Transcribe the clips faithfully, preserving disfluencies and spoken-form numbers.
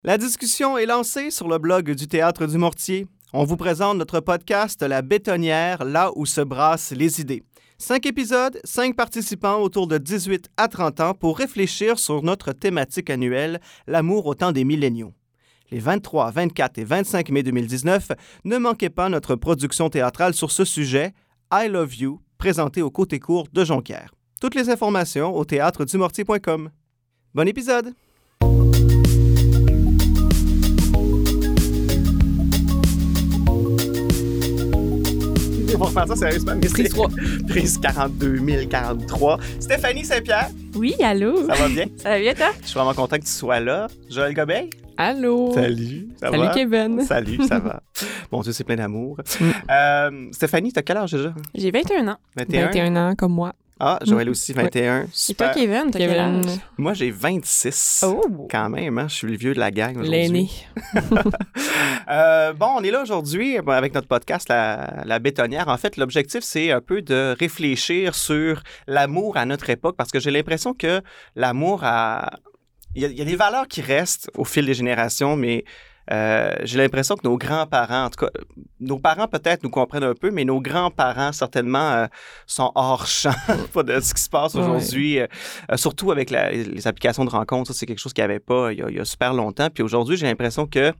La discussion est lancée sur le blog du Théâtre du Mortier. On vous présente notre podcast La Bétonnière, là où se brassent les idées. Cinq épisodes, cinq participants autour de dix-huit à trente ans pour réfléchir sur notre thématique annuelle, l'amour au temps des milléniaux. Les vingt-trois, vingt-quatre et vingt-cinq mai deux mille dix-neuf, ne manquez pas notre production théâtrale sur ce sujet, I Love You, présentée au Côté Court de Jonquière. Toutes les informations au théâtre du mortier point com. Bon épisode! On va faire ça sérieusement, mais Prise trois. Prise quarante-deux mille quarante-trois. Stéphanie Saint-Pierre. Oui, allô? Ça va bien? Ça va bien, toi? Je suis vraiment content que tu sois là. Joël Gobeil. Allô? Salut. Ça Salut, va? Kevin. Salut, ça va. Mon Dieu, c'est plein d'amour. Mm. Euh, Stéphanie, t'as quel âge déjà? J'ai vingt et un ans. vingt et un? vingt et un ans, comme moi. Ah, Joël aussi, vingt et un. Et toi, Super. Kevin, t'as quel Kevin, âge? Moi, j'ai vingt-six. Oh! Quand même, hein? Je suis le vieux de la gang aujourd'hui. l'aîné. Euh, bon, on est là aujourd'hui avec notre podcast La, La Bétonnière. En fait, l'objectif, c'est un peu de réfléchir sur l'amour à notre époque parce que j'ai l'impression que l'amour a... Il y a, il y a des valeurs qui restent au fil des générations, mais euh, j'ai l'impression que nos grands-parents, en tout cas, nos parents peut-être nous comprennent un peu, mais nos grands-parents certainement euh, sont hors champ de ce qui se passe aujourd'hui, ouais. euh, surtout avec la, les applications de rencontres. Ça, c'est quelque chose qu'il n'y avait pas il y, a, il y a super longtemps. Puis aujourd'hui, j'ai l'impression que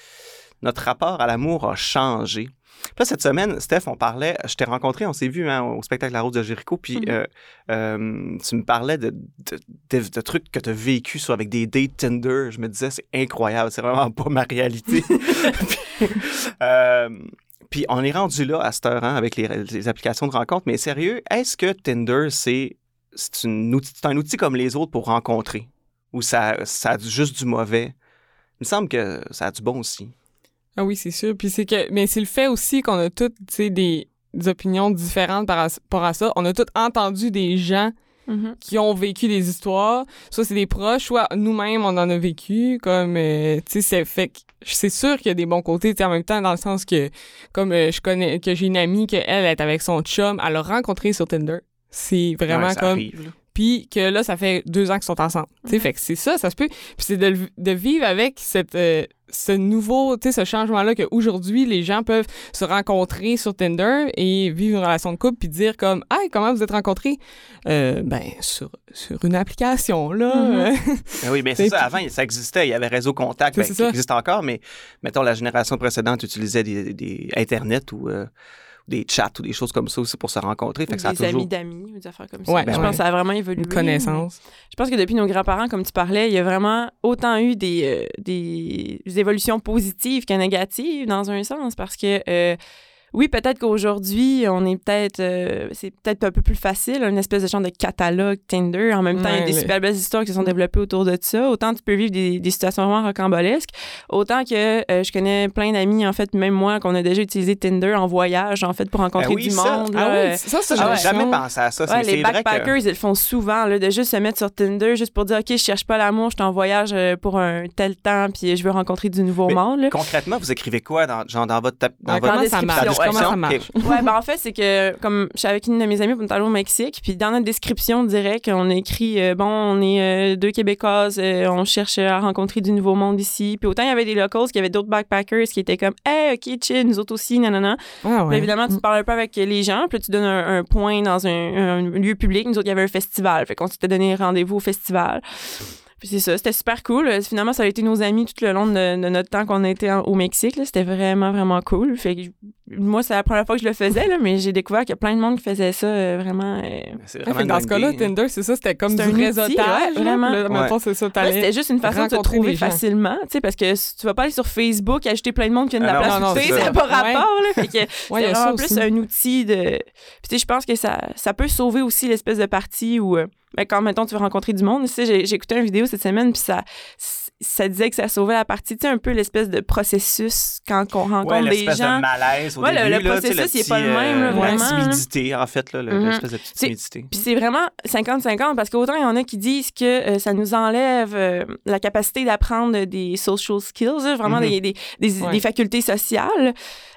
notre rapport à l'amour a changé. Puis là, cette semaine, Steph, on parlait, je t'ai rencontré, on s'est vu hein, au spectacle La Rose de Jéricho, puis mm-hmm. euh, euh, tu me parlais de, de, de, de trucs que tu as vécu sur, avec des dates Tinder. Je me disais, c'est incroyable, c'est vraiment pas ma réalité. puis, euh, puis on est rendu là à cette heure hein, avec les, les applications de rencontre, mais sérieux, est-ce que Tinder, c'est, c'est, une outil, c'est un outil comme les autres pour rencontrer? Ou ça, ça a juste du mauvais? Il me semble que ça a du bon aussi. Ah oui, c'est sûr. Puis c'est que, mais c'est le fait aussi qu'on a toutes, tu sais, des, des opinions différentes par rapport à ça. On a tous entendu des gens mm-hmm. qui ont vécu des histoires. Soit c'est des proches, soit nous-mêmes, on en a vécu. Comme, euh, tu sais, c'est fait que c'est sûr qu'il y a des bons côtés, tu sais, en même temps, dans le sens que, comme euh, je connais, que j'ai une amie, qu'elle, elle est avec son chum, elle l'a rencontré sur Tinder. C'est vraiment ouais, ça comme... arrive, puis que là, ça fait deux ans qu'ils sont ensemble. Tu sais, mm-hmm. fait que c'est ça, ça se peut. Puis c'est de, de vivre avec cette, euh, ce nouveau, tu sais, ce changement-là qu'aujourd'hui, les gens peuvent se rencontrer sur Tinder et vivre une relation de couple puis dire comme « Hey, comment vous êtes rencontrés? Euh, » Ben, sur, sur une application, là. Mm-hmm. Ben oui, bien c'est ça. Avant, ça existait. Il y avait Réseau Contact ben, qui ça. existe encore, mais mettons, la génération précédente utilisait des, des Internet ou... Euh, des chats ou des choses comme ça aussi pour se rencontrer. Fait que des ça a toujours... amis d'amis, des affaires comme ça. Ouais, je ouais. pense que ça a vraiment évolué. Une connaissance. Je pense que depuis nos grands-parents, comme tu parlais, il y a vraiment autant eu des, euh, des évolutions positives que négatives dans un sens parce que... Euh, oui, peut-être qu'aujourd'hui, on est peut-être... Euh, c'est peut-être un peu plus facile, une espèce de genre de catalogue Tinder. En même temps, ouais, il y a des le... super belles histoires qui se sont développées autour de ça. Autant tu peux vivre des, des situations vraiment rocambolesques, autant que euh, je connais plein d'amis, en fait, même moi, qu'on a déjà utilisé Tinder en voyage, en fait, pour rencontrer ben oui, du ça. monde. Ah là. oui, ça, ça, j'avais ah ouais. jamais pensé à ça. Ouais, c'est, les c'est backpackers, vrai que... ils le font souvent, là, de juste se mettre sur Tinder, juste pour dire, OK, je cherche pas l'amour, je suis en voyage pour un tel temps, puis je veux rencontrer du nouveau Mais monde. Là. Concrètement, vous écrivez quoi dans, genre dans votre, ta- dans ouais, votre description? Comment ça marche? Ouais, ben en fait, c'est que, comme je suis avec une de mes amies, on est allé au Mexique, puis dans notre description, on dirait qu'on a écrit, euh, bon, on est euh, deux Québécoises, euh, on cherche à rencontrer du nouveau monde ici. Puis autant il y avait des locals qu'il y avait d'autres backpackers qui étaient comme, hey, OK, chill, nous autres aussi, nanana. Ah ouais. Puis évidemment, tu parles un peu avec les gens, puis tu donnes un, un point dans un, un lieu public. Nous autres, il y avait un festival, fait qu'on s'était donné rendez-vous au festival. Puis c'est ça, c'était super cool. Finalement, ça a été nos amis tout le long de, de notre temps qu'on a été en, au Mexique. Là. C'était vraiment, vraiment cool. Fait que moi, c'est la première fois que je le faisais, là, mais j'ai découvert qu'il y a plein de monde qui faisait ça euh, vraiment. Euh... C'est vraiment ouais, dans ce cas-là, Tinder, c'est ça, c'était comme c'est du réseautage. Ouais, vraiment. Là, ouais. c'est ça, ouais, c'était juste une façon de se trouver facilement, tu sais, parce que tu vas pas aller sur Facebook et ajouter plein de monde qui vient de la place. Non, non, ça n'a pas rapport, ouais. là. Fait que ouais, c'est vraiment plus un outil de. Puis tu sais, je pense que ça, ça peut sauver aussi l'espèce de partie où. Euh, ben, quand, mettons, tu veux rencontrer du monde, tu sais, j'ai, j'ai écouté une vidéo cette semaine, puis ça, ça disait que ça sauvait la partie, tu sais, un peu l'espèce de processus quand on rencontre ouais, des gens. l'espèce de malaise au ouais, début. Le, le là, processus, il n'est petit, pas le même, là, euh, vraiment. La timidité, en fait, là, le, mm-hmm. l'espèce de petite timidité. Puis c'est vraiment cinquante cinquante, parce qu'autant il y en a qui disent que euh, ça nous enlève euh, la capacité d'apprendre des social skills, là, vraiment mm-hmm. des, des, des, ouais. des facultés sociales.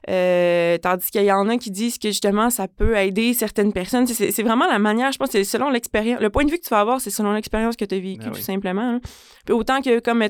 Euh, tandis qu'il y en a qui disent que justement ça peut aider certaines personnes. C'est, c'est vraiment la manière, je pense, c'est selon l'expérience. Le point de vue que tu vas avoir, c'est selon l'expérience que tu as vécue, ah, tout oui. simplement. Hein. Puis autant que, comme mettons,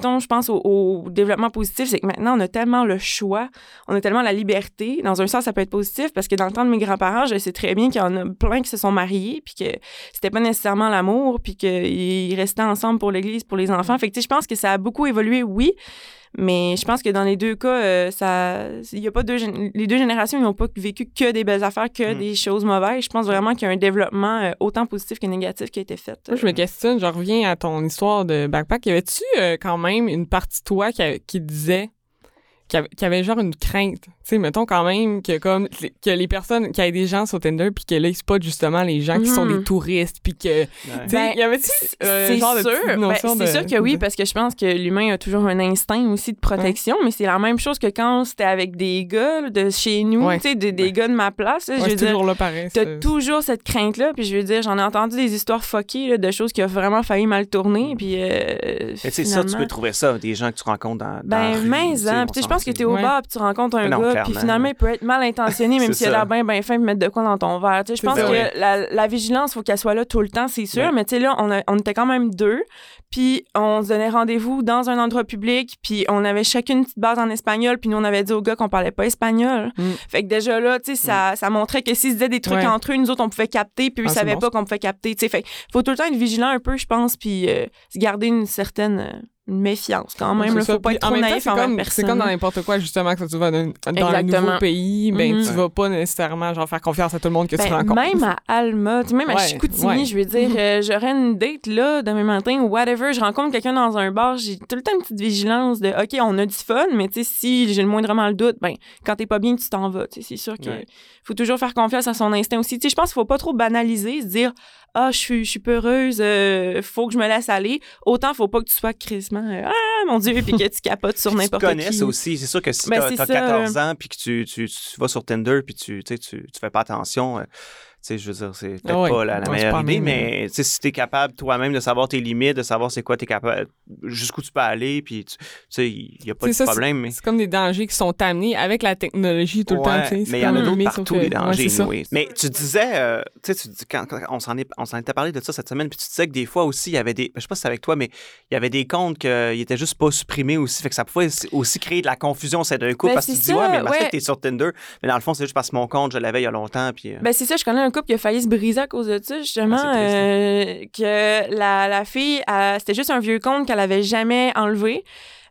mettons, je pense au, au développement positif, c'est que maintenant, on a tellement le choix, on a tellement la liberté. Dans un sens, ça peut être positif parce que dans le temps de mes grands-parents, je sais très bien qu'il y en a plein qui se sont mariés puis que c'était pas nécessairement l'amour puis qu'ils restaient ensemble pour l'Église, pour les enfants. Fait que, tu sais, je pense que ça a beaucoup évolué, oui. Mais je pense que dans les deux cas, euh, ça, il y a pas deux, les deux générations, ils n'ont pas vécu que des belles affaires, que mm. des choses mauvaises. Je pense vraiment qu'il y a un développement euh, autant positif que négatif qui a été fait. Moi, je me questionne, je reviens à ton histoire de backpack. Y avait-tu euh, quand même une partie de toi qui, qui disait qu'il y, avait, qu'il y avait genre une crainte? Tu sais, mettons quand même que comme que les personnes, qu'il y ait des gens sur Tinder puis que là, ils spotent justement les gens mm. qui sont des touristes puis que, ouais. tu sais, ben, y avait-tu euh, c'est genre sûr, de ben, c'est de... sûr que oui, parce que je pense que l'humain a toujours un instinct aussi de protection, ouais. mais c'est la même chose que quand c'était avec des gars là, de chez nous, ouais. tu sais, des, des ouais. gars de ma place. Là, ouais, je veux c'est dire, toujours là pareil. T'as c'est... toujours cette crainte-là, puis je veux dire, j'en ai entendu des histoires fuckées là, de choses qui ont vraiment failli mal tourner, puis euh, mais tu sais, ça, tu peux trouver ça, des gens que tu rencontres dans, dans ben, la rue. mais, hein, puis je pense que t'es au ouais. bar, puis tu rencontres un non, gars, puis finalement, il peut être mal intentionné, même s'il a l'air bien, bien fin, puis mettre de quoi dans ton verre. Je pense ça, que oui. la, la vigilance, il faut qu'elle soit là tout le temps, c'est sûr. Ouais. Mais tu sais, là, on, a, on était quand même deux, puis on se donnait rendez-vous dans un endroit public, puis on avait chacune une petite base en espagnol, puis nous, on avait dit aux gars qu'on parlait pas espagnol. Mm. Fait que déjà là, tu sais, ça, mm. ça montrait que s'ils se disaient des trucs ouais. entre eux, nous autres, on pouvait capter, puis eux, ah, ils savaient bon. pas qu'on pouvait capter. Fait qu'il faut tout le temps être vigilant un peu, je pense, puis euh, se garder une certaine... Euh, une méfiance quand même. Il faut pas être trop naïf envers personne. C'est comme dans n'importe quoi, justement, que tu vas dans, dans un nouveau pays, ben mm-hmm. tu vas pas nécessairement genre faire confiance à tout le monde que ben, tu rencontres. Même à Alma, même ouais, à Chicoutimi, ouais. je veux dire, mm-hmm. euh, j'aurais une date là, demain matin ou whatever, je rencontre quelqu'un dans un bar, j'ai tout le temps une petite vigilance de OK, on a du fun, mais tu sais, si j'ai le moindrement le doute, ben quand t'es pas bien, tu t'en vas. C'est sûr qu'il ouais. faut toujours faire confiance à son instinct aussi. Tu sais, je pense qu'il faut pas trop banaliser, se dire ah, je suis, je suis peureuse, euh, faut que je me laisse aller. Autant, faut pas que tu sois crissement, euh, ah, mon Dieu, puis que tu capotes sur n'importe qui. Tu connais ça aussi. C'est sûr que si ben, t'as, t'as quatorze ans, puis que tu, tu, tu vas sur Tinder, puis tu, tu, tu fais pas attention, euh, tu sais, je veux dire, c'est peut-être ouais, pas la, la non, meilleure pas idée, même, mais tu sais, si t'es capable toi-même de savoir tes limites, de savoir c'est quoi t'es capable, jusqu'où tu peux aller, puis tu sais, il y a pas c'est de ça, problème. C'est, mais... c'est comme des dangers qui sont amenés avec la technologie tout ouais, le temps, tu sais. Mais il y en a d'autres partout, les dangers, ouais, oui. Mais tu disais, euh, tu sais, tu dis, quand, quand on s'en est, on s'en était parlé de ça cette semaine, puis tu disais que des fois aussi, il y avait des, je sais pas si c'est avec toi, mais il y avait des comptes qui étaient juste pas supprimés aussi, fait que ça pouvait aussi créer de la confusion, c'est d'un coup, ben, parce que tu te dis, ouais, mais parce que t'es sur Tinder, mais dans le fond, c'est juste parce que mon compte, je l'avais il y a longtemps, puis... Euh... Ben, c'est ça, je connais un couple qui a failli se briser à cause de ça, justement, ah, euh, que la, la fille, elle, c'était juste un vieux compte qu'elle avait jamais enlevé.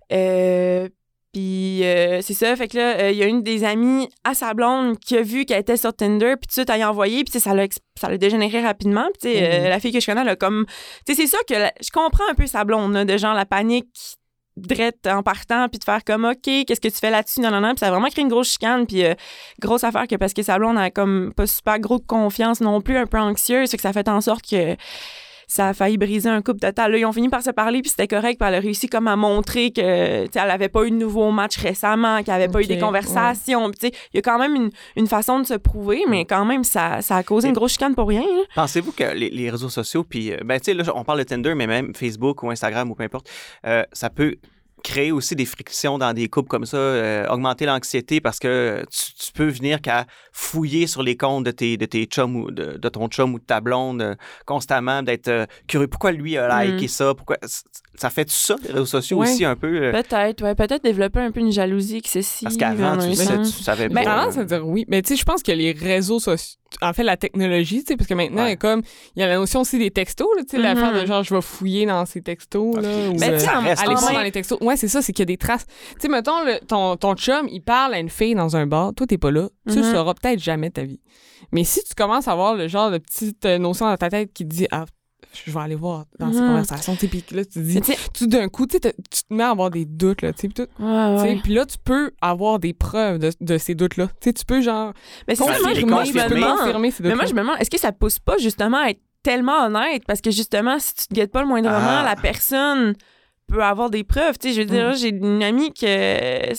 Euh, puis euh, c'est ça, fait que là, il euh, y a une des amies à sa blonde qui a vu qu'elle était sur Tinder, puis tout de suite, elle y a envoyé, puis ça l'a, ça l'a dégénéré rapidement. Puis tu sais, mm-hmm. euh, la fille que je connais, elle a comme... Tu sais, c'est ça que la, je comprends un peu sa blonde, là, de genre la panique... drette en partant, puis de faire comme OK, qu'est-ce que tu fais là-dessus, non, non, non, puis ça a vraiment créé une grosse chicane, puis euh, grosse affaire que parce que sa blonde a comme pas super gros de confiance non plus, un peu anxieuse, fait que ça fait en sorte que ça a failli briser un couple total. Là, ils ont fini par se parler, puis c'était correct, puis elle a réussi comme à montrer que, tu sais, elle avait pas eu de nouveau match récemment, qu'elle avait okay, pas eu des conversations, ouais. Puis tu sais, il y a quand même une, une façon de se prouver, mais quand même, ça, ça a causé une grosse chicane pour rien. Hein. Pensez-vous que les, les réseaux sociaux, puis, ben, tu sais, là, on parle de Tinder, mais même Facebook ou Instagram ou peu importe, euh, ça peut créer aussi des frictions dans des couples comme ça, euh, augmenter l'anxiété parce que tu, tu peux venir qu'à fouiller sur les comptes de tes, de tes chums ou de, de ton chum ou de ta blonde euh, constamment, d'être euh, curieux. Pourquoi lui a liké mm. ça? Pourquoi... Ça fait tout ça, les réseaux sociaux ouais. aussi, un peu? Euh... Peut-être, ouais. Peut-être développer un peu une jalousie excessive. Parce qu'avant, tu, sais, tu savais ben, pas. Avant, ça veut dire oui. Mais tu sais, je pense que les réseaux sociaux, en fait, la technologie, tu sais, parce que maintenant, ouais. comme, il y a la notion aussi des textos, tu sais, mm-hmm. l'affaire de genre, je vais fouiller dans ces textos, là. Ou, mais tu sais, aller voir dans les textos. Ouais, c'est ça, c'est qu'il y a des traces. Tu sais, mettons, le, ton, ton chum, il parle à une fille dans un bar, toi, t'es pas là, mm-hmm. tu le sauras peut-être jamais de ta vie. Mais si tu commences à avoir le genre de petite notion dans ta tête qui te dit, ah, je vais aller voir dans mmh. ces conversations, tu sais, puis là, tu te dis, tout d'un coup, tu te mets à avoir des doutes, là, tu sais, puis tout, ouais, ouais. puis là, tu peux avoir des preuves de, de ces doutes-là, tu sais, tu peux, genre, mais c'est ça, moi, je me confirmer ces doutes-là. Mais moi, je me demande, est-ce que ça pousse pas, justement, à être tellement honnête, parce que, justement, si tu te guettes pas le moindrement, ah. la personne peut avoir des preuves, tu sais, je veux dire, mmh. j'ai une amie que... Elle,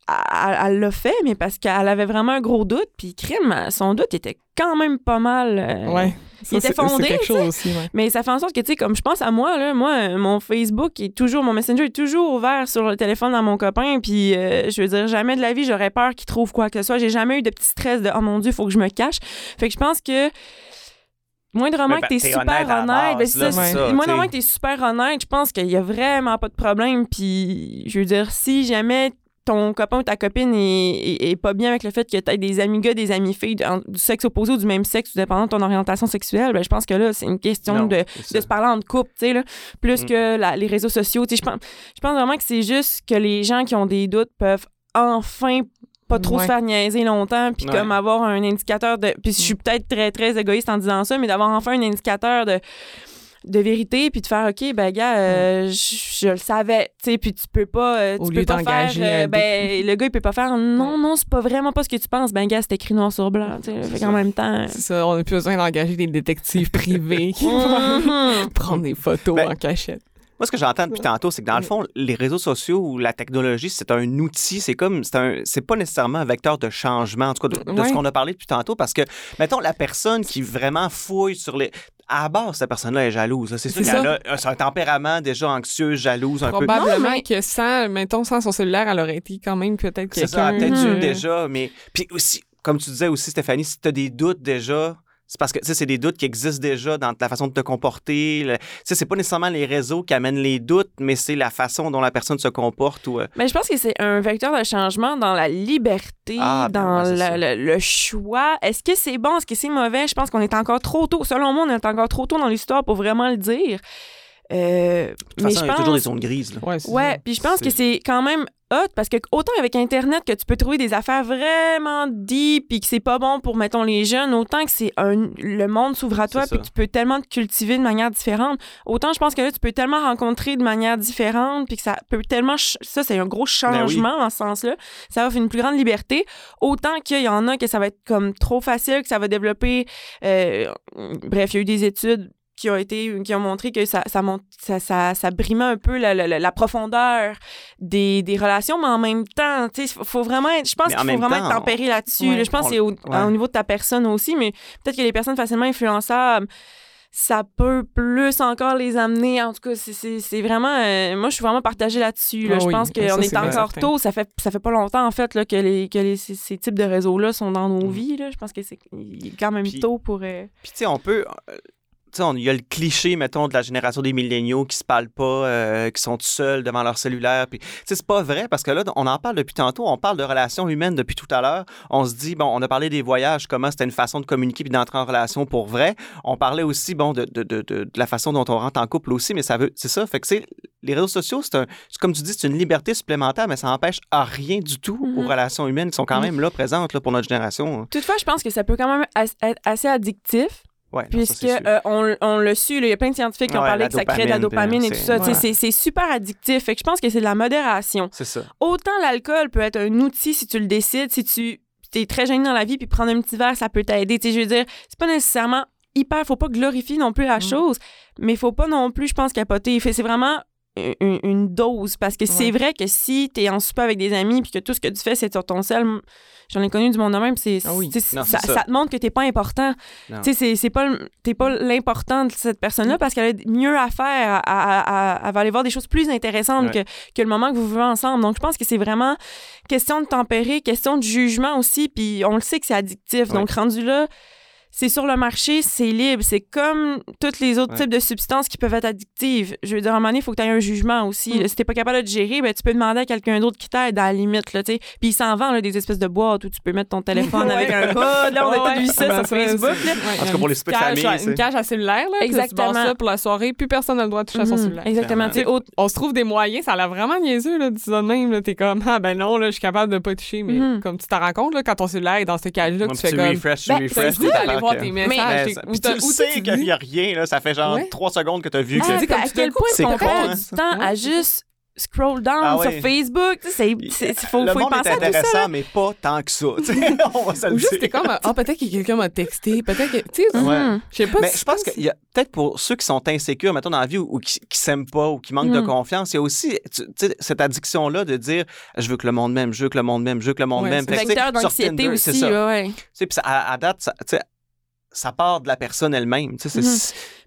elle l'a fait, mais parce qu'elle avait vraiment un gros doute, puis crime, son doute était quand même pas mal... Euh, ouais. Ça, il était fondé, c'est quelque chose aussi, ouais. Mais ça fait en sorte que, tu sais, comme je pense à moi, là, moi, mon Facebook est toujours, mon Messenger est toujours ouvert sur le téléphone dans mon copain, puis euh, je veux dire, jamais de la vie, j'aurais peur qu'il trouve quoi que ce soit. J'ai jamais eu de petit stress de « Oh mon Dieu, il faut que je me cache ». Fait que je pense que moindrement ben, que t'es t'es super honnête à la honnête, ben, base, c'est là, ça, c'est ça, moindrement t'sais. que t'es super honnête, je pense qu'il y a vraiment pas de problème. Puis, je veux dire, si jamais ton copain ou ta copine est, est, est pas bien avec le fait que t'aies des amis gars, des amis filles en- du sexe opposé ou du même sexe, tout dépendant de ton orientation sexuelle, ben, je pense que là, c'est une question Non, de, c'est de ça. se parler en couple, tu sais, là, plus Mm. que la- les réseaux sociaux. Tu sais, je pense, je pense vraiment que c'est juste que les gens qui ont des doutes peuvent enfin pas trop Ouais. se faire niaiser longtemps, puis Ouais. comme avoir un indicateur de... Puis je suis peut-être très, très égoïste en disant ça, mais d'avoir enfin un indicateur de de vérité, puis de faire, OK, ben, gars, euh, je, je le savais, tu sais, puis tu peux pas, euh, Au tu lieu peux pas d'engager faire, euh, un ben, le gars, il peut pas faire, non, non, c'est pas vraiment pas ce que tu penses, ben, gars, c'est écrit noir sur blanc, tu sais, fait qu'en même temps... C'est ça, on a plus besoin d'engager des détectives privés qui vont Mhm. prendre des photos Ben, en cachette. Moi, ce que j'entends depuis tantôt, c'est que dans le fond, les réseaux sociaux ou la technologie, c'est un outil, c'est comme, c'est un, c'est pas nécessairement un vecteur de changement, en tout cas, de, de Ouais. ce qu'on a parlé depuis tantôt, parce que, mettons, la personne qui vraiment fouille sur les... À la base, cette personne-là est jalouse. là. C'est sûr C'est qu'elle ça. a c'est un tempérament déjà anxieux, jalouse, un peu. Probablement Non, mais- que sans, mettons, sans son cellulaire, elle aurait été quand même peut-être C'est ça, quelqu'un... peut-être Mhm. une déjà, mais... Puis aussi, comme tu disais aussi, Stéphanie, si tu as des doutes déjà... C'est parce que, tu sais, c'est des doutes qui existent déjà dans la façon de te comporter. Le- Tu sais, c'est pas nécessairement les réseaux qui amènent les doutes, mais c'est la façon dont la personne se comporte ou... euh, Mais je pense que c'est un vecteur de changement dans la liberté, Ah, ben dans ouais, c'est le, ça. le- le choix. Est-ce que c'est bon? Est-ce que c'est mauvais? Je pense qu'on est encore trop tôt. Selon moi, on est encore trop tôt dans l'histoire pour vraiment le dire. Euh, De toute mais façon, je il y a pense... toujours des zones grises. Là. Ouais, c'est Ouais, ça. puis je pense C'est- que c'est quand même hot parce que autant avec Internet que tu peux trouver des affaires vraiment deep puis que c'est pas bon pour, mettons, les jeunes, autant que c'est un... le monde s'ouvre à toi C'est puis ça. que tu peux tellement te cultiver de manière différente. Autant je pense que là, tu peux tellement rencontrer de manière différente puis que ça peut tellement... ch- Ça, c'est un gros Ben oui. changement dans ce sens-là. Ça offre une plus grande liberté. Autant qu'il y en a que ça va être comme trop facile, que ça va développer... euh, Bref, il y a eu des études qui ont été qui ont montré que ça ça monte ça ça, ça brimait un peu la, la, la profondeur des, des relations, mais en même temps, tu sais, faut, faut vraiment être, je pense Mais en qu'il faut même vraiment temps, être tempéré là-dessus. ouais, là. Je pense on- que c'est au, ouais. au niveau de ta personne aussi, mais peut-être que les personnes facilement influençables, ça peut plus encore les amener. En tout cas, c'est, c'est, c'est vraiment... euh, moi, je suis vraiment partagée là-dessus. Là. Ah je oui, pense ça, qu'on est, c'est bien encore certain. tôt. Ça fait, ça fait pas longtemps, en fait, là, que, les, que les, ces, ces types de réseaux-là sont dans nos Mm. vies. Là. Je pense que c'est il est quand même Puis- tôt pour... euh, Puis, tu sais, on peut. euh, Tu sais, on- il y a le cliché, mettons, de la génération des milléniaux qui se parlent pas, euh, qui sont tout seuls devant leur cellulaire. Puis, tu sais, c'est pas vrai parce que là, on en parle depuis tantôt. On parle de relations humaines depuis tout à l'heure. On se dit, bon, on a parlé des voyages, comment c'était une façon de communiquer puis d'entrer en relation pour vrai. On parlait aussi, bon, de, de, de, de, de la façon dont on rentre en couple aussi, mais ça veut, c'est ça. Fait que, c'est les réseaux sociaux, c'est un, c'est comme tu dis, c'est une liberté supplémentaire, mais ça n'empêche à rien du tout Mhm. aux relations humaines qui sont quand même là, présentes là, pour notre génération. Toutefois, je pense que ça peut quand même as- être assez addictif. Ouais, non, ça, Puisque c'est sûr. euh, on, on l'a su, là, il y a plein de scientifiques qui ont Ouais, parlé la que ça crée de la dopamine, dopamine et puis, tout ça. euh, Tu sais, ouais. C'est, c'est super addictif. Fait que je pense que c'est de la modération. C'est ça. Autant l'alcool peut être un outil si tu le décides, si tu es très gêné dans la vie, puis prendre un petit verre, ça peut t'aider. Tu sais, je veux dire, c'est pas nécessairement hyper, faut pas glorifier non plus la Mm. chose, mais faut pas non plus, je pense, capoter. Fait, c'est vraiment une, une dose, parce que c'est Ouais. vrai que si t'es en souper avec des amis puis que tout ce que tu fais, c'est sur ton sel, j'en ai connu du monde de même, c'est, Ah oui. tu sais, Non, ça, c'est ça. ça te montre que t'es pas important. Non. Tu sais, c'est, c'est pas, le- t'es pas l'important de cette personne-là parce qu'elle a mieux à faire. À, à- à- elle va aller voir des choses plus intéressantes Ouais. que, que le moment que vous vivez ensemble. Donc, je pense que c'est vraiment question de tempérer, question de jugement aussi. Puis, on le sait que c'est addictif. Ouais. Donc, rendu là, c'est sur le marché, c'est libre. C'est comme tous les autres Ouais. types de substances qui peuvent être addictives. Je veux dire, à un moment donné, il faut que tu aies un jugement aussi. Mm. là. Si t'es pas capable de te gérer, ben, tu peux demander à quelqu'un d'autre qui t'aide à la limite. Là, tu sais. Puis il s'en vend là, des espèces de boîtes où tu peux mettre ton téléphone Ouais. avec un code. Là, on a Ouais, tous vu ça ben sur Facebook. c'est- là. ouais, En tout cas, pour les soupers de cage, famille, une c'est- cage à cellulaire, là. Exactement. Exactement. Tu ça pour la soirée, puis personne n'a le droit de toucher à son Mhm. cellulaire. Exactement. Tu sais, au- On se trouve des moyens, ça a l'air vraiment niaiseux, là, dis ça de même, là. T'es comme, ah ben non, là, je suis capable de pas toucher, mais Mhm. comme tu t'en rends compte, là, quand ton cellulaire est dans ce cage-là, que Moi, tu puis fais tu comme. refresh, tu Ben, refresh. T'as le goût d'aller voir tes Mais- messages. Ben, t'es- ça- ou puis t'as- tu le ou sais tu te qu'il dis- n'y a rien, là, ça fait genre Ouais. trois secondes que tu as vu Ah, que... dis puis comme à tout d'un quel coup, point c'est on con, perd hein, du ça. temps à Ouais. juste scroll down Ah sur ouais. Facebook. Tu sais, c'est, c'est, faut, le faut y monde penser est à tout ça. intéressant, là. mais pas tant que ça. tu sais, on va se le Ou juste, dire. t'es comme, ah, peut-être que quelqu'un m'a texté, peut-être que. Tu sais, Ouais. Mhm. je sais pas Mais si- je pense qu'il y a peut-être pour ceux qui sont insécures, mettons, dans la vie ou, ou qui, qui s'aiment pas ou qui manquent de Mm. confiance, il y a aussi tu sais, cette addiction-là de dire je veux que le monde m'aime, je veux que le monde m'aime, je veux que le monde Ouais, m'aime. c'est Fait que, tu sais, Vecteur sur d'anxiété Tinder, c'est aussi. ça. Ouais, ouais. Tu sais, puis ça- à, à date, ça, tu sais, ça part de la personne elle-même. Tu sais, c'est- Mhm. c'est-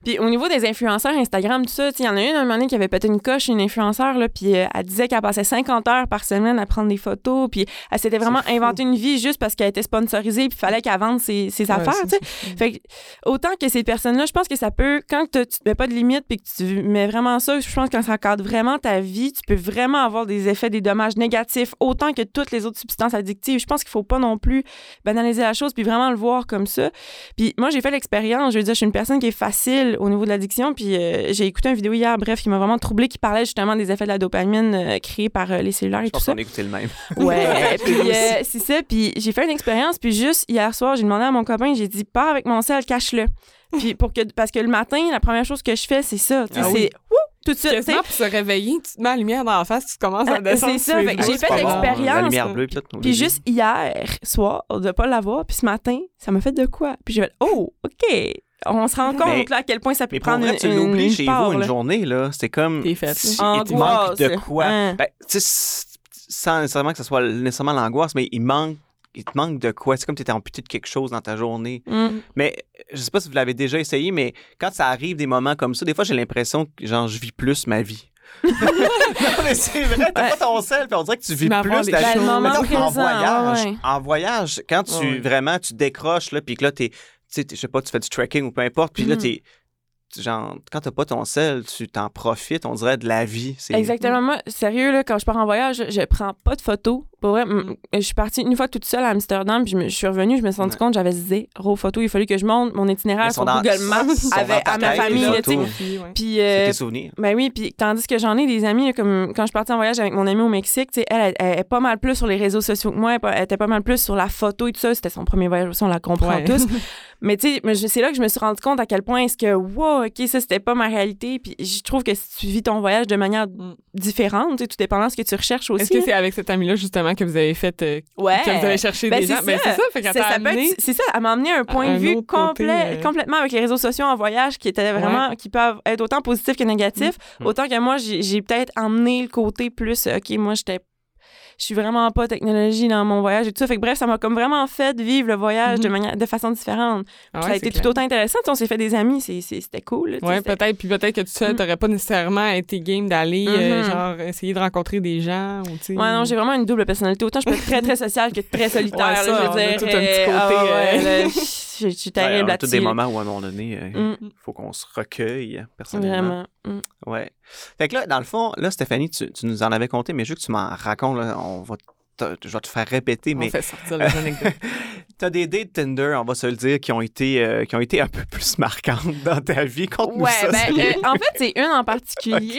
Puis au niveau des influenceurs Instagram, tout ça, il y en a une, un moment donné, qui avait pété une coche, une influenceur, là, puis euh, elle disait qu'elle passait cinquante heures par semaine à prendre des photos, puis elle s'était vraiment inventé une vie juste parce qu'elle était sponsorisée, puis il fallait qu'elle vende ses, ses ouais, affaires, tu sais. Fait que, autant que ces personnes-là, je pense que ça peut, quand tu te mets pas de limite, puis que tu mets vraiment ça, je pense que quand ça encadre vraiment ta vie, tu peux vraiment avoir des effets, des dommages négatifs, autant que toutes les autres substances addictives. Je pense qu'il faut pas non plus banaliser la chose, puis vraiment le voir comme ça. Puis moi, j'ai fait l'expérience, je veux dire, je suis une personne qui est facile au niveau de l'addiction, puis euh, j'ai écouté une vidéo hier, bref, qui m'a vraiment troublée, qui parlait justement des effets de la dopamine euh, créés par euh, les cellulaires et je tout ça. Je pense qu'on a écouté le même. Ouais, puis euh, c'est ça, puis j'ai fait une expérience, puis juste hier soir, j'ai demandé à mon copain, j'ai dit, pars avec mon sel, cache-le. Puis pour que, parce que le matin, la première chose que je fais, c'est ça, tu sais, ah oui. c'est wouh, tout de suite. Quasiment pour se réveiller, tu te mets la lumière dans la face, tu commences à descendre. C'est ça, fait que j'ai fait l'expérience. Bon, la lumière bleue, peut-être. Puis juste hier soir, de pas l'avoir, puis ce matin, ça m'a fait de quoi? Puis j'ai fait, oh, OK. On se rend compte mais, là, à quel point ça peut prendre vrai, une, tu l'oublies une chez part, vous là. Une journée, là. C'est comme. T'es fait. Si, il te manque de quoi? Hein. Ben, tu sais, sans nécessairement que ce soit nécessairement l'angoisse, mais il manque. Il te manque de quoi? C'est comme si tu étais amputé de quelque chose dans ta journée. Mm. Mais je sais pas si vous l'avez déjà essayé, mais quand ça arrive des moments comme ça, des fois, j'ai l'impression que genre, je vis plus ma vie. non, mais c'est vrai, t'as ouais. pas ton sel, puis on dirait que tu vis plus la chose. En voyage, ouais. en voyage, quand tu ouais. vraiment, tu décroches, là, puis que là, t'es, tu sais, je sais pas, tu fais du trekking ou peu importe, puis mm. là, t'es genre, quand t'as pas ton sel, tu t'en profites, on dirait, de la vie. C'est... Exactement. Moi, sérieux, là, quand je pars en voyage, je prends pas de photos. Pour vrai, mm. je suis partie une fois toute seule à Amsterdam, puis je, me, je suis revenue, je me suis rendu ouais. compte, j'avais zéro photo. Il fallait que je monte mon itinéraire sur dans, Google Maps avec, à ma famille. Là, ouais. Puis, euh, c'est tes souvenirs. Ben oui, puis tandis que j'en ai des amis, là, comme quand je suis partie en voyage avec mon amie au Mexique, elle, elle, elle est pas mal plus sur les réseaux sociaux que moi, elle était pas mal plus sur la photo et tout ça. C'était son premier voyage aussi, on la comprend ouais. tous. Mais tu sais, c'est là que je me suis rendu compte à quel point est-ce que, wow, OK, ça, c'était pas ma réalité. Puis je trouve que si tu vis ton voyage de manière différente, tout dépendant de ce que tu recherches aussi. Est-ce que c'est avec cette amie-là, justement, que vous avez fait, euh, ouais. que vous avez cherché ben, des gens? Ben, c'est ça. Fait qu'elle t'a amené... être, c'est ça, elle m'a amené un point de vue complet, côté, euh... complètement avec les réseaux sociaux en voyage qui était vraiment, ouais. qui peuvent être autant positifs que négatifs. Mm. Autant que moi, j'ai, j'ai peut-être emmené le côté plus, OK, moi, j'étais je suis vraiment pas technologie dans mon voyage et tout ça. Fait que bref, ça m'a comme vraiment fait vivre le voyage mm-hmm. de manière, de façon différente. Ah ouais, ça a été clair. Tout autant intéressant. T'sais, on s'est fait des amis, c'est, c'est, c'était cool. Oui, peut-être. Puis peut-être que tu sais, mm. t'aurais pas nécessairement été game d'aller, mm-hmm. euh, genre, essayer de rencontrer des gens. Ou, t'sais, ouais, non, j'ai vraiment une double personnalité. Autant je peux être très, très sociale que très solitaire. Ouais, ça, là, je veux dire. Tout un petit côté. Ah, ouais, euh... Je suis terrible ouais, on a là-dessus. tous des moments où, à un moment donné, il euh, mm. faut qu'on se recueille, personnellement. Vraiment. Mm. Ouais. Fait que là, dans le fond, là, Stéphanie, tu, tu nous en avais compté, mais juste que tu m'en racontes, là, on va je vais te faire répéter, mais... On fait sortir les anecdotes. T'as des dates Tinder, on va se le dire, qui ont été, euh, qui ont été un peu plus marquantes dans ta vie. Conte-nous ouais, ça. Ben, euh, en fait, c'est une en particulier.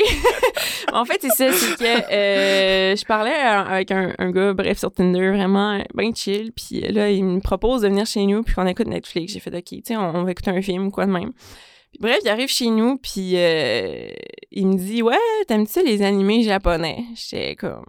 En fait, c'est ça, c'est que euh, je parlais avec un, un gars, bref, sur Tinder, vraiment bien chill, puis là, il me propose de venir chez nous, puis qu'on écoute Netflix. J'ai fait, OK, tu sais, on, on va écouter un film ou quoi de même. Puis, bref, il arrive chez nous, puis euh, il me dit, ouais, t'aimes-tu les animés japonais? J'étais comme...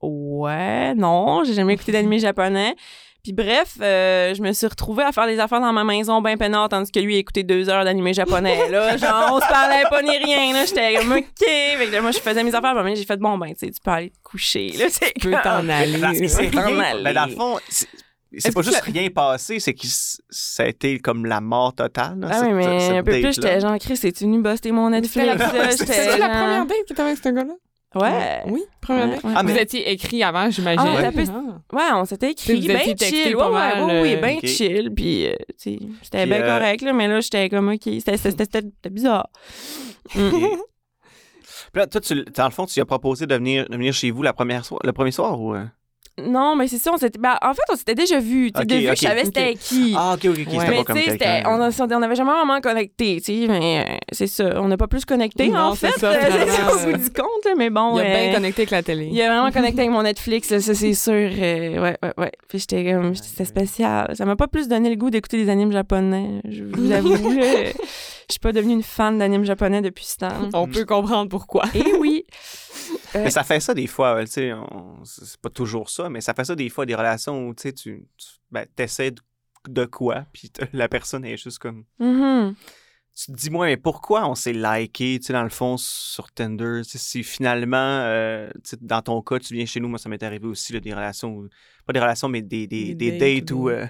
Ouais, non, j'ai jamais écouté d'animé japonais. Puis bref, euh, je me suis retrouvée à faire des affaires dans ma maison bien peinard, tandis que lui a écouté deux heures d'animé japonais. Là, genre, on se parlait pas ni rien. Là, j'étais comme, OK. Fait que là, moi, je faisais mes affaires, mais j'ai fait, bon, ben, tu sais, tu peux aller te coucher. Là, tu peux t'en aller. Mais c'est rien. Ben, dans le fond, c'est, c'est pas juste rien passé, c'est que ça a été comme la mort totale. Là, ah cette, oui, mais cette un peu plus, j'étais genre, Chris, es-tu venu buster mon Netflix? C'était la première date que t'avais avec ce gars-là? Ouais. Oui, première ouais, ouais. Ah, Vous ouais. étiez écrit avant, j'imagine. Ah, ouais. Ah. ouais, on s'était écrit bien chill. Ouais, mal, ouais, oui, bien okay. chill. Puis, euh, tu sais, c'était bien euh... correct, là, mais là, j'étais comme, OK, c'était, c'était, c'était, c'était bizarre. Mm. Puis là, toi, tu, dans le fond, tu lui as proposé de venir, de venir chez vous la première soir, le premier soir ou... Euh... Non, mais c'est ça, on s'était... Ben, en fait, on s'était déjà vus. Okay, de vue, okay, je savais okay. c'était qui. Ah, OK, OK, OK. Ouais. Mais tu sais, on n'avait jamais vraiment connecté, tu sais, mais euh, c'est ça. On n'a pas plus connecté, non, en fait. C'est ça, c'est ça au bout du compte, là, mais bon... Il a euh, bien connecté avec la télé. Il a vraiment connecté avec mon Netflix, là, ça, c'est sûr. Euh, ouais, ouais, ouais. Puis j'étais comme... C'était spécial. Ça m'a pas plus donné le goût d'écouter des animes japonais, je vous avoue. Je suis pas devenue une fan d'animes japonais depuis ce temps. On peut comprendre pourquoi. Eh oui! Euh... Mais ça fait ça des fois, tu sais, on... c'est pas toujours ça, mais ça fait ça des fois, des relations où, tu sais, tu ben, t'essaies de, de quoi, puis la personne est juste comme... Mm-hmm. Tu te dis, moi, mais pourquoi on s'est liké, tu sais, dans le fond, sur Tinder, tu sais, si finalement, euh, tu sais, dans ton cas, tu viens chez nous, moi, ça m'est arrivé aussi, là, des relations, où... pas des relations, mais des, des, des, des dates où, euh,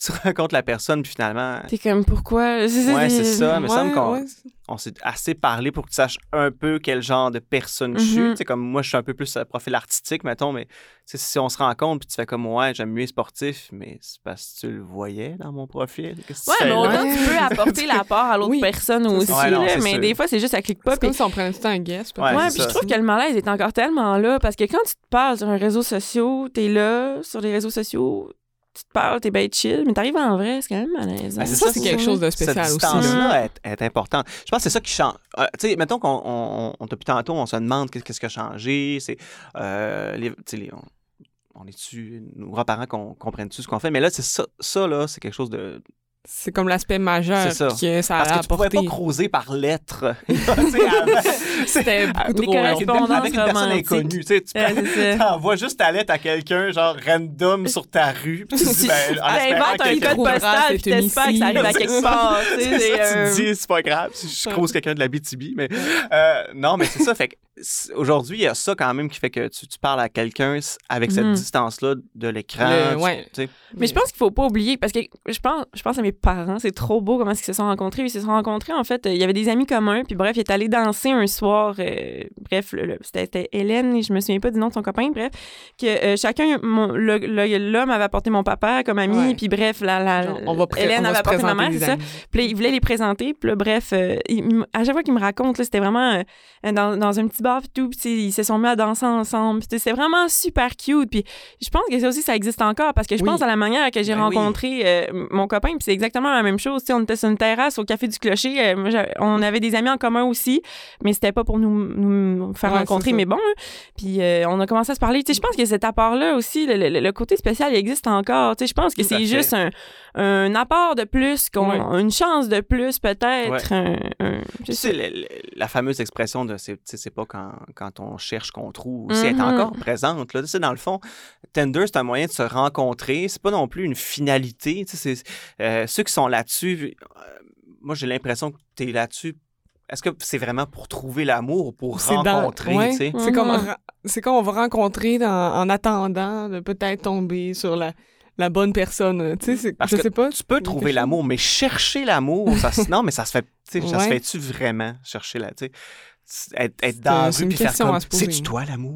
tu rencontres la personne, puis finalement... T'es comme, pourquoi? Ouais, c'est ça. Mais il me semble Ouais, qu'on ouais. on s'est assez parlé pour que tu saches un peu quel genre de personne je Mhm. suis. Tu sais, comme moi, je suis un peu plus euh, profil artistique, mettons, mais tu sais, si on se rencontre, puis tu fais comme, ouais, j'aime mieux les sportifs, mais c'est parce que tu le voyais dans mon profil. Qu'est-ce que Ouais, tu fais mais là? autant Ouais. tu peux apporter la part à l'autre Oui. personne Ça, aussi, c'est- Ouais, non, là, c'est mais sûr. des fois, c'est juste, ça clique pas. C'est comme puis- si on prenait tout le temps un guess. Ouais, Ouais, c'est puis ça. je trouve que le malaise est encore tellement là parce que quand tu te parles sur un réseau social, t'es là, sur les réseaux sociaux, tu te parles, t'es bien chill, mais t'arrives en vrai, c'est quand même malaisant. Ben, Ça, c'est quelque chose de spécial Cette aussi. distance-là est, est importante. Je pense que c'est ça qui change. Euh, tu sais, mettons qu'on on, on, depuis tantôt, on se demande qu'est-ce qui a changé. C'est, euh, les, tu sais, les- on, on est-tu, nos grands-parents qu'on, comprennent-tu ce qu'on fait? Mais là, c'est ça, ça là, c'est quelque chose de... C'est comme l'aspect majeur C'est ça. que ça a Parce que tu pouvais apporté. pas creuser par lettres. Tu sais, avant, C'était beaucoup Des trop long. avec une, correspondances avec une personne romantiques. inconnue. Tu sais, tu Ouais, c'est ça. envoies juste ta lettre à quelqu'un, genre random sur ta rue. Puis tu te dis, ben, en espérant T'inventes que un quelqu'un- code trouvera postal cette puis t'espères que ça arrive à C'est quelque ça. part. Tu sais, C'est c'est, ça, tu euh, te dis, c'est pas grave, si je croise quelqu'un de la B T B, mais euh, non, mais c'est ça, fait que c'est- aujourd'hui, il y a ça quand même qui fait que tu, tu parles à quelqu'un s- avec cette Mhm. distance-là de l'écran. Le- tu- ouais. tu sais. Mais je pense qu'il faut pas oublier, parce que je pense, je pense à mes parents, c'est trop beau comment ils se sont rencontrés. Ils se sont rencontrés, en fait, euh, il y avait des amis communs, puis bref, ils étaient allés danser un soir, euh, bref, le- le- c'était, c'était Hélène, et je me souviens pas du nom de son copain, bref, que euh, chacun, mon- le- le- l'homme avait apporté mon papa comme ami, Ouais. puis bref, la, la, Genre, on va pré- Hélène on va avait se apporté ma présenter mère, des c'est ça. amis. Puis là, il voulait les présenter. Puis là, bref, euh, il- il- à chaque fois qu'il me raconte, là, c'était vraiment euh, dans, dans un petit bar puis tout. Puis tu sais, ils se sont mis à danser ensemble. Puis tu sais, c'était vraiment super cute. Puis je pense que ça aussi, ça existe encore parce que je Oui. pense à la manière que j'ai Ben oui. rencontré euh, mon copain. Puis c'est exactement la même chose. Tu sais, on était sur une terrasse au Café du Clocher. Euh, moi, j'avais- on avait des amis en commun aussi, mais c'était pas pour nous, nous faire Ouais, rencontrer. c'est ça. Mais bon, hein. Puis euh, on a commencé à se parler. Tu sais, je pense que cet apport-là aussi, le, le- le côté spécial, il existe encore. Tu sais, je pense que Tout à c'est fait. juste un, un apport de plus, qu'on, Ouais. une chance de plus peut-être. Ouais. Un, un- je Tu sais sais, le- le- la fameuse expression de c'est, tu sais, c'est pas quand, quand on cherche qu'on trouve, aussi, elle est Mhm. encore présente. Là. Tu sais, dans le fond, Tinder, c'est un moyen de se rencontrer. C'est pas non plus une finalité. Tu sais, c'est, euh, ceux qui sont là-dessus, euh, moi, j'ai l'impression que tu es là-dessus. Est-ce que c'est vraiment pour trouver l'amour ou pour C'est dans- rencontrer? ouais. tu sais? C'est comme, Mhm. ra- c'est comme on va rencontrer dans- en attendant de peut-être tomber sur la, la bonne personne. Tu sais, c'est- Parce je que sais pas. Tu peux trouver l'amour, mais chercher l'amour, ça, se- non, mais ça se fait, tu sais, ça se Ouais. fait-tu vraiment, chercher la, tu sais, être, être C'est- dans la c'est rue une puis faire question comme, à se poser. c'est-tu toi l'amour?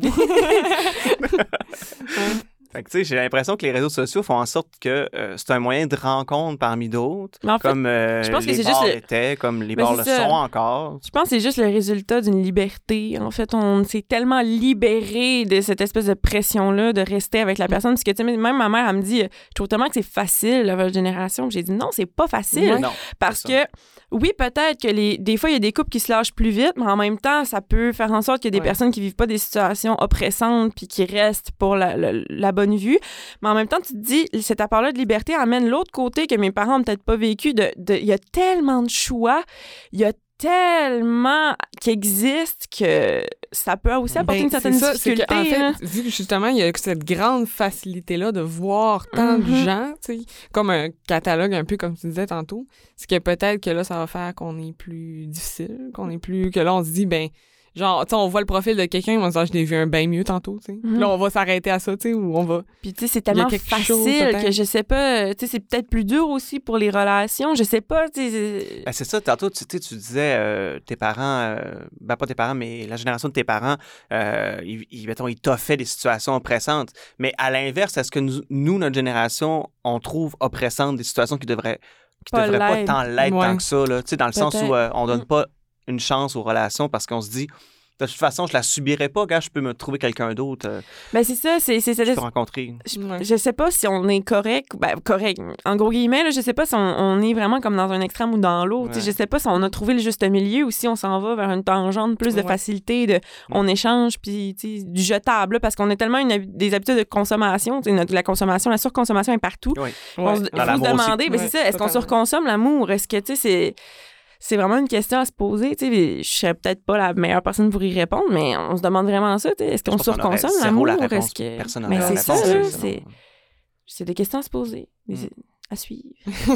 Fait que, tu sais, j'ai l'impression que les réseaux sociaux font en sorte que euh, c'est un moyen de rencontre parmi d'autres, Mais en fait, comme euh, je pense que les c'est juste bars le- étaient, comme les Ben, bars c'est le ça. sont encore. Je pense que c'est juste le résultat d'une liberté. En fait, on s'est tellement libéré de cette espèce de pression-là de rester avec la personne. Parce que, tu sais, même ma mère, elle me dit, je trouve tellement que c'est facile, la votre génération. Puis j'ai dit, non, c'est pas facile. Non, Parce c'est ça. que, oui, peut-être que les, des fois, il y a des couples qui se lâchent plus vite, mais en même temps, ça peut faire en sorte qu'il y a des Ouais. personnes qui vivent pas des situations oppressantes puis qui restent pour la, la, la bonne vue. Mais en même temps, tu te dis, cet apport-là de liberté amène l'autre côté que mes parents n'ont peut-être pas vécu. De, de, il y a tellement de choix, il y a tellement qui existent que ça peut aussi apporter Ben, une certaine c'est ça, c'est difficulté. qu'en fait, hein. vu que justement, il y a cette grande facilité-là de voir tant de Mhm. gens, tu sais, comme un catalogue, un peu comme tu disais tantôt, c'est que peut-être que là, ça va faire qu'on est plus difficile, qu'on est plus... que là, on se dit, ben, genre, tu sais, on voit le profil de quelqu'un, on va se dire, ah, je l'ai vu un bien mieux tantôt, tu sais. Puis Mhm. là, on va s'arrêter à ça, tu sais, ou on va... Puis tu sais, c'est Il y a tellement quelque facile chose, peut-être. que je sais pas, tu sais, c'est peut-être plus dur aussi pour les relations, je sais pas, tu sais. c'est- Ben, c'est ça, tantôt, tu, tu sais, tu disais, euh, tes parents, euh, ben pas tes parents, mais la génération de tes parents, euh, ils, ils, mettons, ils t'offraient des situations oppressantes. Mais à l'inverse, est-ce que nous, nous, notre génération, on trouve oppressantes des situations qui devraient, qui Pas devraient pas l'être. tant l'être Ouais. tant que ça, là? Tu sais, dans le sens Peut-être. où euh, on donne Mm. pas une chance aux relations parce qu'on se dit, de toute façon, je la subirai pas, quand je peux me trouver quelqu'un d'autre, euh, Ben c'est ça, c'est c'est je cette peux rencontrer. Je, Ouais. je sais pas si on est correct, ben correct, en gros guillemets, là, je sais pas si on, on est vraiment comme dans un extrême ou dans l'autre. tu sais, Ouais. Je sais pas si on a trouvé le juste milieu ou si on s'en va vers une tangente plus de Ouais. facilité, de on échange, puis tu sais, du jetable, là, parce qu'on a tellement une, hab- des habitudes de consommation, tu sais, notre- la consommation, la surconsommation est partout. Oui. On se- Ouais. Il Dans faut l'amour se aussi. demander, ben, Ouais, c'est ça, est-ce qu'on totalement. surconsomme l'amour? Est-ce que, tu sais, c'est... C'est vraiment une question à se poser. Tu sais, je serais peut-être pas la meilleure personne pour y répondre, mais on se demande vraiment ça. tu sais, Est-ce qu'on Je pense qu'on aurait surconsomme zéro l'amour? la réponse. Est-ce que... Personne Mais n'aurait c'est la ça, réponse, là, c'est- c'est... C'est des questions à se poser, des- Mm. à suivre.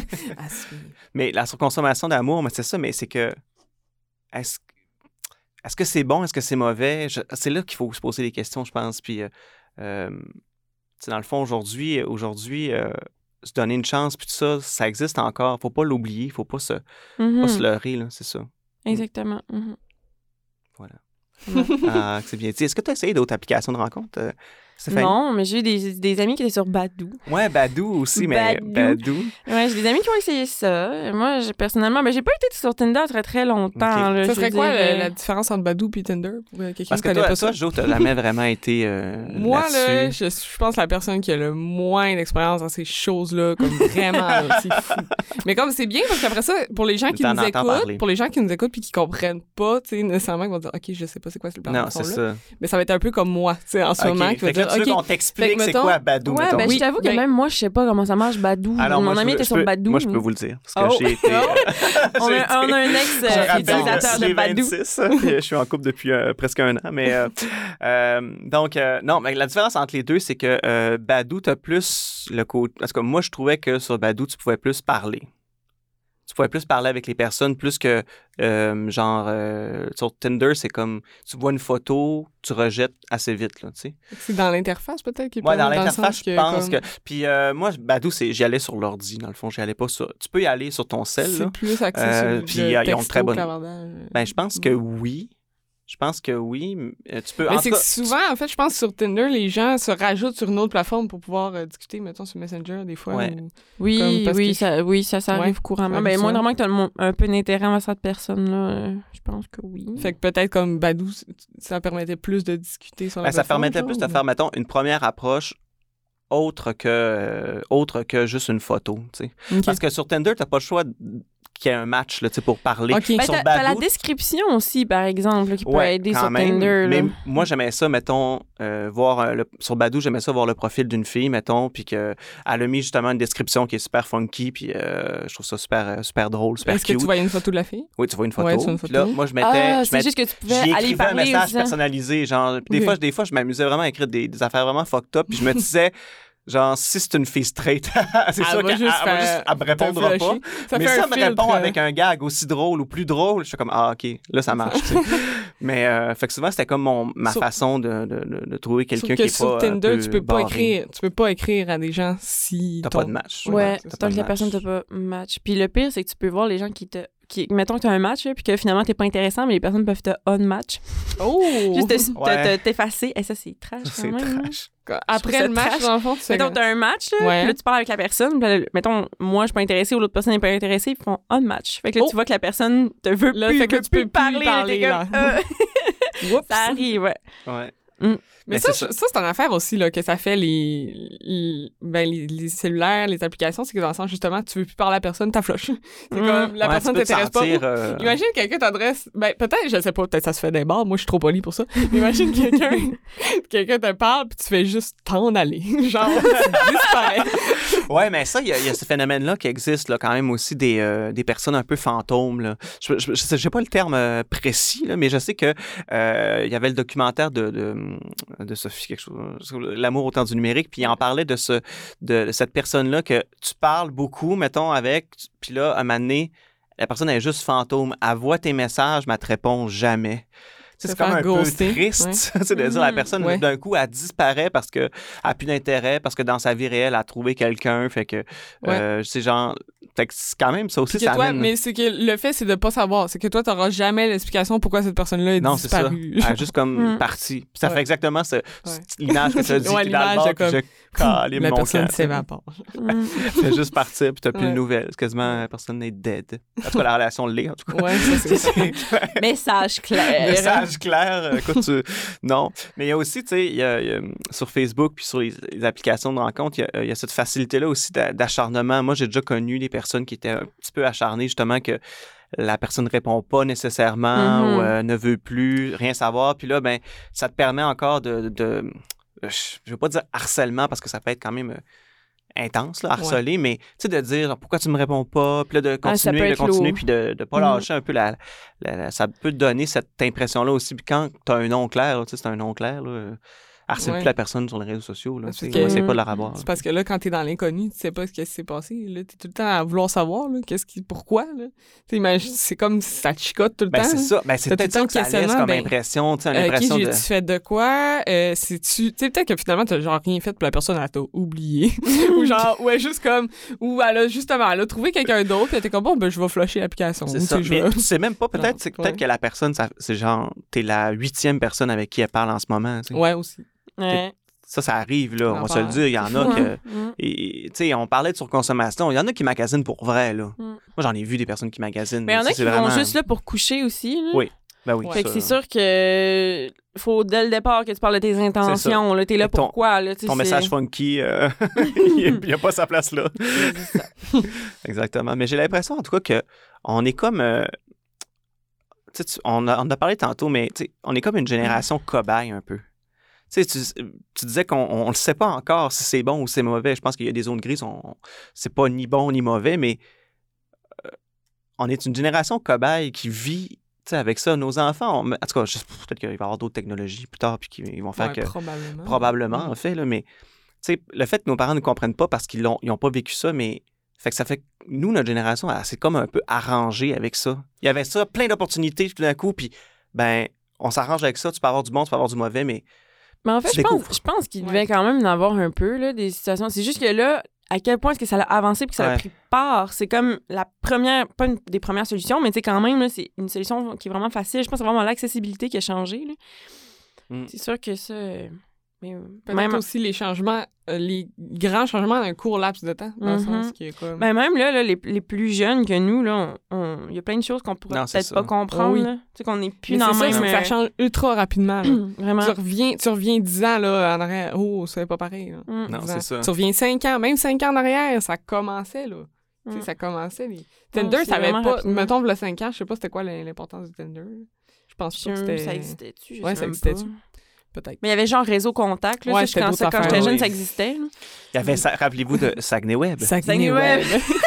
À suivre. Mais la surconsommation d'amour, mais c'est ça, mais c'est que est-ce est-ce que c'est bon, est-ce que c'est mauvais? Je- c'est là qu'il faut se poser des questions, je pense. Puis, euh, euh, tu sais, dans le fond, aujourd'hui, aujourd'hui euh, se donner une chance, puis tout ça, ça existe encore. Faut pas l'oublier, faut pas se, Mm-hmm. pas se leurrer, là, c'est ça. Exactement. Mm-hmm. Voilà. Ah, c'est bien dit. Est-ce que tu as essayé d'autres applications de rencontres, euh, Stéphanie? Non, mais j'ai eu des, des amis qui étaient sur Badoo. Ouais, Badoo aussi, mais Badoo. Badoo. Ouais, j'ai des amis qui ont essayé ça. Moi, j'ai, personnellement, ben, j'ai pas été sur Tinder très très longtemps. Ok. Là, Ça je serait veux quoi dire, la, euh, la différence entre Badoo et Tinder pour quelqu'un Parce qui que connaît toi, pas toi ça? Jo, t'as jamais vraiment été euh, Moi, là, là-dessus. je, je pense la personne qui a le moins d'expérience dans ces choses-là, comme vraiment, là, c'est fou. Mais comme c'est bien, parce qu'après ça, pour les gens qui T'en nous entends écoutent, parler. pour les gens qui nous écoutent puis qui comprennent pas, tu sais, nécessairement, ils vont dire, OK, je sais pas c'est quoi ce plan Non, de c'est là. ça. Mais ça va être un peu comme moi, tu sais, en ce Ok. moment, qui va Fait que là, dire, tu veux OK, qu'on t'explique Fait que, c'est mettons- quoi Badoo, Ouais, mettons? ben, Oui, je t'avoue que ben- même moi, je sais pas comment ça marche Badoo. Alors, Mon moi, ami je, était je sur peux, Badoo. moi, je peux vous le dire. Parce que Oh. j'ai été... euh, On j'ai a, été- on a un Je ex-utilisateur rappelle, de Badoo. j'ai vingt-six, puis je suis en couple depuis euh, presque un an. Mais, euh, euh, donc, euh, non, mais la différence entre les deux, c'est que euh, Badoo, t'as plus le côté... Parce que moi, je trouvais que sur Badoo, tu pouvais plus parler. Tu pouvais plus parler avec les personnes, plus que, euh, genre, euh, sur Tinder, c'est comme, tu vois une photo, tu rejettes assez vite, là, tu sais. c'est dans l'interface, peut-être? qui est Moi, pas dans le l'interface, sens je pense comme- que... Puis euh, moi, Badoo, c'est, j'y allais sur l'ordi, dans le fond. J'y allais pas sur... Tu peux y aller sur ton cell, là. C'est plus axé Euh, sur puis, le ils ont texto très bonne- clavardage. Ben, je pense que oui. Je pense que oui. Euh, Tu peux... Mais en c'est tout que cas, souvent, en fait, je pense que sur Tinder, les gens se rajoutent sur une autre plateforme pour pouvoir euh, discuter, mettons, sur Messenger, des fois. Ouais. ou- Comme Oui, parce oui, que- ça, oui, ça, ça arrive Ouais, couramment. ça Ben, arrive moi, ça. normalement, que tu as le mo- un peu d'intérêt envers cette personne-là, euh, je pense que oui. Fait que peut-être comme Badoo, c- ça permettait plus de discuter sur la ben, ça plateforme. permettait genre, plus de ou- faire, mettons, une première approche autre que, euh, autre que juste une photo, tu sais. Ok. Parce que sur Tinder, t'as pas le choix qu'il y ait un match, là, tu sais, pour parler. Ok. Ben, Sur t'as, t'as la Badoo, description aussi, par exemple, là, qui peut ouais, aider quand sur même. Tinder. Mais là. moi, j'aimais ça, mettons, euh, voir euh, le- sur Badoo, j'aimais ça voir le profil d'une fille, mettons, puis qu'elle a mis justement une description qui est super funky, puis euh, je trouve ça super, euh, super drôle, super Est-ce que cute. tu voyais une photo de la fille? Oui, tu vois une photo. Ouais, tu vois une Puis là, photo. moi, je mettais... Ah, je c'est mettais- juste que tu pouvais J'y aller écrivais un parler message aussi. hein. personnalisé, genre. Puis des Ok. fois, des fois, je m'amusais vraiment à écrire des, des affaires vraiment fucked up, puis je me disais, genre, si c'est une fille straight, c'est Elle sûr va qu'elle juste elle va faire- juste- elle me répondra te pas. flusher. Ça mais fait si un elle me filtre, répond euh. avec un gag aussi drôle ou plus drôle, je suis comme, ah, OK, là, ça marche, tu sais. Mais, euh, fait que souvent, c'était comme mon, ma Sur- façon de, de, de, de trouver Sauf quelqu'un que qui est sur pas. un Tinder, peu tu peux pas barré. écrire, tu peux pas écrire à des gens si T'as ton- pas de match. Ouais, t'as pas tant de que la match. personne t'a pas match. Puis le pire, c'est que tu peux voir les gens qui te. Qui, mettons que tu as un match, là, puis que finalement, t'es pas intéressant, mais les personnes peuvent te on-match. Oh! Juste te- te- Ouais. te- t'effacer. Et ça, c'est trash. Ça, quand c'est même, hein. trash. Après trouve le ça match, trash. dans le fond, tu fais Mettons, comme- t'as un match, là, Ouais. puis là, tu parles avec la personne, puis là, mettons, moi, je suis pas intéressée ou l'autre personne n'est pas intéressée, ils font on-match. Fait que là, Oh. tu vois que la personne te veut Là, plus, fait que veut tu peux plus plus parler. parler, t'es là. comme, euh, Oups. ça arrive, ouais. Ouais. Mm. Mais, Mais ça, c'est je- ça, c'est une affaire aussi là, que ça fait les, les, ben, les, les cellulaires, les applications, c'est que dans le sens, justement, tu veux plus parler à la personne, t'as flush. C'est Mm. comme, la Ouais, personne tu peux te t'intéresse pas. sentir, euh, Imagine quelqu'un t'adresse, ben peut-être, je sais pas, peut-être ça se fait des bars, moi je suis trop poli pour ça. Imagine quelqu'un quelqu'un te parle puis tu fais juste t'en aller. Genre, tu disparais. Ouais, mais ça, il y, a- il y a ce phénomène-là qui existe, là, quand même aussi des, euh, des personnes un peu fantômes. Là. Je je, je sais j'ai pas le terme euh, précis, là, mais je sais que euh, il y avait le documentaire de, de, de Sophie, quelque chose, L'amour au temps du numérique, puis il en parlait de, ce, de, de cette personne-là que tu parles beaucoup, mettons, avec, puis là, à un moment donné, la personne est juste fantôme. Elle voit tes messages, mais elle te répond jamais. Tu sais, Se c'est comme faire un ghoster, peu triste, ouais. tu sais, de dire la Mhm, personne, ouais. d'un coup, elle disparaît parce qu'elle n'a plus d'intérêt, parce que dans sa vie réelle, elle a trouvé quelqu'un. Fait que, euh, c'est genre. Fait que c'est quand même ça aussi, Puis que ça toi, amène. mais c'est que le fait, c'est de pas savoir. C'est que toi, t'auras jamais l'explication pourquoi cette personne-là est Non, c'est ça. disparue. Elle est juste comme Mm. partie. Puis ça Ouais. fait exactement ce, cette l'image que tu as dit. Ouais, puis dans le l'image bord, de puis comme, je calais La mon personne cœur. s'évapore. Mm. Fait juste partir, puis t'as plus Ouais. de nouvelles. C'est quasiment, la personne est dead. En tout cas, la relation l'est, en tout cas. Ouais, ça, c'est ça. C'est clair. Message clair. Message clair. euh, Écoute, tu... Non. Mais il y a aussi, tu sais, il y a- il y a, sur Facebook puis sur les, les applications de rencontre, il y a, il y a cette facilité-là aussi d'a- d'acharnement. Moi, j'ai déjà connu des personnes qui étaient un petit peu acharnées, justement, que la personne ne répond pas nécessairement Mhm. ou euh, ne veut plus rien savoir. Puis là, ben, ça te permet encore de... de je ne veux pas dire harcèlement parce que ça peut être quand même... euh, intense, là, harcelé, mais tu sais, de dire genre, pourquoi tu me réponds pas, puis là, de Ah, ça continuer, peut de être continuer, lourd. puis de ne pas Mhm. lâcher un peu la, la- la- ça peut te donner cette impression-là aussi. Puis quand tu as un nom clair, là, tu sais, c'est un nom clair, là, euh, harcèle Ouais. plus la personne sur les réseaux sociaux. Là, Parce tu sais, que- on essaie pas de la ravoir. C'est parce que là, quand t'es dans l'inconnu, tu sais pas ce qui s'est passé. Là, t'es tout le temps à vouloir savoir, là, qu'est-ce qui, pourquoi, là. Tu imagines, c'est comme si ça te chicote tout le Ben, temps. c'est là. ça. Ben, c'est T'as peut-être tout le ça que ça temps laisse questionnement, comme ben, impression. Tu sais, une Euh, impression ok, de... j'ai-tu fait de quoi? Euh, c'est-tu... Tu sais, peut-être que finalement, t'as genre rien fait, puis la personne, elle t'a oublié. Ou genre, ouais, juste comme... Ou elle a, justement, elle a trouvé quelqu'un d'autre, puis elle était comme, bon, ben, je vais flusher l'application. C'est Ou, ça. tu sais, je Mais vais- tu sais même pas, peut-être, Non, c'est peut-être ouais. que la personne, ça- c'est genre, t'es la huitième personne avec qui elle parle en ce moment. tu sais. Ouais, aussi. Ouais. Ça, ça arrive, là. On en On va se le parle. dire. Il y en a fou, que. hein. Mm. Et, tu sais, on parlait de surconsommation. Il y en a qui magasinent pour vrai, là. Mm. Moi, j'en ai vu des personnes qui magasinent. Mais il y en a Ça, qui c'est vont vraiment- juste là pour coucher aussi. Là. Oui. Ben oui. Fait que ça. c'est sûr que faut dès le départ que tu parles de tes intentions. Là, t'es là Et ton- pourquoi. Là, tu sais, Ton c'est- message funky, euh, il n'y a pas sa place là. c'est ça. Exactement. Mais j'ai l'impression, en tout cas, que on est comme. euh, tu sais, tu- on, a, on a parlé tantôt, mais tu sais, on est comme une génération cobaye un peu. Tu sais, tu, tu disais qu'on ne le sait pas encore si c'est bon ou c'est mauvais. Je pense qu'il y a des zones grises, on, c'est pas ni bon ni mauvais, mais euh, on est une génération cobaye qui vit tu sais, avec ça. Nos enfants, on- en tout cas, je- peut-être qu'il va y avoir d'autres technologies plus tard puis qu'ils vont faire Ouais, que. probablement. Probablement, Mm. en fait, là, mais tu sais, le fait que nos parents ne comprennent pas parce qu'ils n'ont ils ont pas vécu ça, mais fait que ça fait que nous, notre génération, elle s'est comme un peu arrangée avec ça. Il y avait ça, plein d'opportunités tout d'un coup, puis ben, on s'arrange avec ça, tu peux avoir du bon, tu peux avoir du mauvais, mais Mais en fait, Tu je pense, découvres. je pense qu'il Ouais. devait quand même en avoir un peu, là, des situations. C'est juste que là, à quel point est-ce que ça l'a avancé puis que ça Ouais. a pris part, c'est comme la première, pas une des premières solutions, mais tu sais, quand même, là, c'est une solution qui est vraiment facile. Je pense que c'est vraiment l'accessibilité qui a changé, là. Mm. C'est sûr que ça... euh, Mais, euh, Peut-être même, aussi les changements, euh, les grands changements d'un court laps de temps, dans le Mhm. sens qui est comme... ben même là, là, les, les plus jeunes que nous, là, on- on- il y a plein de choses qu'on pourrait Non, c'est peut-être ça. pas comprendre. Ah oui. là. Tu sais, qu'on n'est plus Mais dans c'est le ça, même... c'est que ça euh, change ultra rapidement. là. Vraiment. Tu reviens, tu reviens dix ans là, en arrière. Oh, c'est pas pareil. Là. Mm. non, dix c'est ans. ça. Tu reviens cinq ans, même cinq ans en arrière, ça commençait, là. Tu sais, Mm. ça commençait. Les... Non, Tinder, c'est ça avait vraiment pas... rapidement. Mettons, le cinq ans, je sais pas c'était quoi l'importance du Tinder. Je pense Je pas que sais- c'était... ça existait-tu? Je Ouais, sais ça même existait-tu? pas. Peut-être. Mais il y avait genre réseau contact, là. Ouais, ça, c'était quand d'autres ça- quand affaires, j'étais jeune, oui. ça existait. là. Il y avait ça, rappelez-vous de Saguenay Web. Saguenay Web.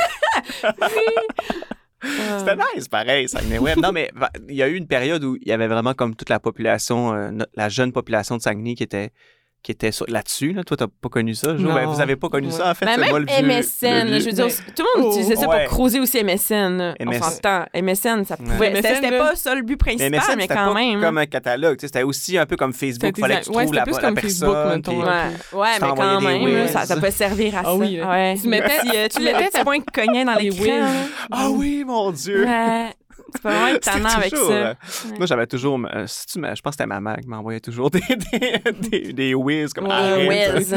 C'était nice, pareil, Saguenay Web. Non, mais va- il y a eu une période où il y avait vraiment comme toute la population, euh, no- la jeune population de Saguenay qui était, qui était sur- là-dessus. Là. Toi, t'as pas connu ça, Jo? Non. Ben, vous avez pas connu Ouais. ça, en fait. Ben, c'est même moi le vieux- M S N, le là, vieux- je veux dire, Mais- tout le monde Oh, utilisait ça ouais. pour creuser aussi M S N. là. On M S N. s'entend. M S N, ça Ouais. pouvait... M S N, C'était c'était là. pas ça le but Mais principal, M S N, mais c'était quand pas même. comme un catalogue. tu sais, C'était aussi un peu comme Facebook. C'était Il fallait que tu ouais, trouves c'était la, plus la comme personne. Facebook, mettons, puis- un Ouais, ouais Tu mais t'envoyais quand des même, whiz. là, ça, ça peut servir à Ah ça. oui, là. Ouais. Tu mettais- Petit, euh, tu tu mettais mettais tes ta- points cognants dans Les l'écran. whiz. là. Ah oui, mon Dieu! Ouais. Tu peux vraiment être C'était tannant avec toujours, ça. euh, Moi, j'avais toujours. euh, si tu me- je pense que c'était ma mère qui m'envoyait toujours des, des, des, des whiz comme Ouais, arrête. whiz.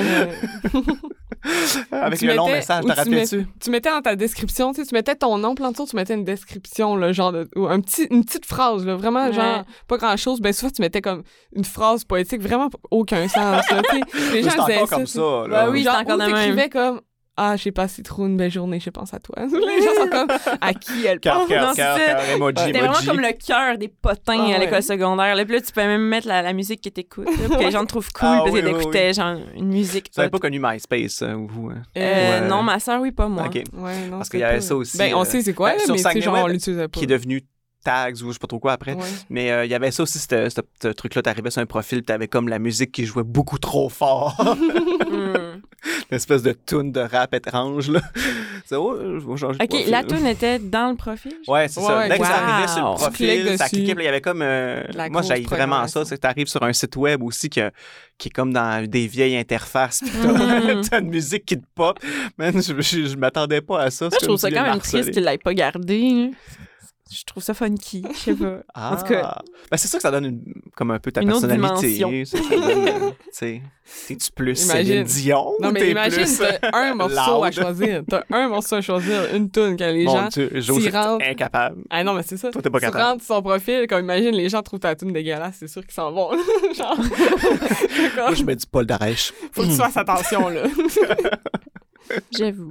Avec Tu le long mettais- message, ou te tu rappelles-tu? Tu mettais dans ta description, tu sais, tu mettais ton nom, plein de choses, tu mettais une description, là, genre, de, ou un petit, une petite phrase, là, vraiment, Ouais. genre, pas grand-chose. Ben, souvent, tu mettais comme une phrase poétique, vraiment p- aucun sens, là, tu sais. Les C'est gens disaient encore ça. comme tu sais. ça. Là. Ben oui, Genre, c'est encore ou de même. t'écrivais comme, ah, j'ai passé trop une belle journée, je pense à toi. Les gens sont comme, à qui elle Cœur, pense? cœur, non, cœur, c'est ça. cœur, emoji, C'était vraiment emoji. comme le cœur des potins Ah à ouais. l'école secondaire. Là, puis là, tu peux même mettre la, la musique que t'écoutes, là, pour que les gens te trouvent cool Ah parce oui, que oui, t'écoutais genre une musique. Vous n'avez hot. pas connu MySpace, hein, ou vous? hein? Euh, Ouais. Non, ma soeur, oui, pas moi. OK. Ouais, non, Parce c'était qu'il y avait pas- ça aussi, Ben, on euh, sait c'est quoi, ben, là, sur mais tu sais, Saguenay genre, on Web, l'utilisait pas. Qui est devenu Tags ou je sais pas trop quoi après. Ouais. Mais euh, il y avait ça aussi, ce ce- ce truc-là. T'arrivais sur un profil, puis t'avais comme la musique qui jouait beaucoup trop fort. Hmm. Une espèce de tune de rap étrange, là. C'est, oh, je vais changer de OK, profil. la toune était dans le profil? Ouais, c'est Ouais, ça. ouais, Dès que ça wow. arrivait sur le Tu profil, cliques ça dessus. cliquait, puis il y avait comme... euh, La moi, grosse j'haïs vraiment ça. programmation. C'est que t'arrives sur un site web aussi qui, a- qui est comme dans des vieilles interfaces, puis t'as, Mhm. t'as une musique qui te pop. Man, je, je, je m'attendais pas à ça. Moi, C'est je comme trouve ça si quand les même harcelés. triste qu'il l'ait pas gardé. là. Je trouve ça funky. Je sais pas. Ah. En tout cas. Ben, c'est ça que ça donne une- comme un peu ta Une autre personnalité. dimension. Ça, ça donne, euh, tu sais, t'es-tu plus Imagine. Céline Dion Non, ou mais t'es imagine, plus... t'as un morceau à loud? choisir. T'as un morceau à choisir, une tune que les Mon gens... Dieu, Joseph, s'y rentrent- incapable. Ah non, mais c'est ça. Toi, t'es pas tu capable. rentres sur son profil, comme imagine, les gens trouvent ta tune dégueulasse, c'est sûr qu'ils s'en vont. Genre, Moi, je me dis Paul Darèche. faut que tu fasses attention, là. J'avoue.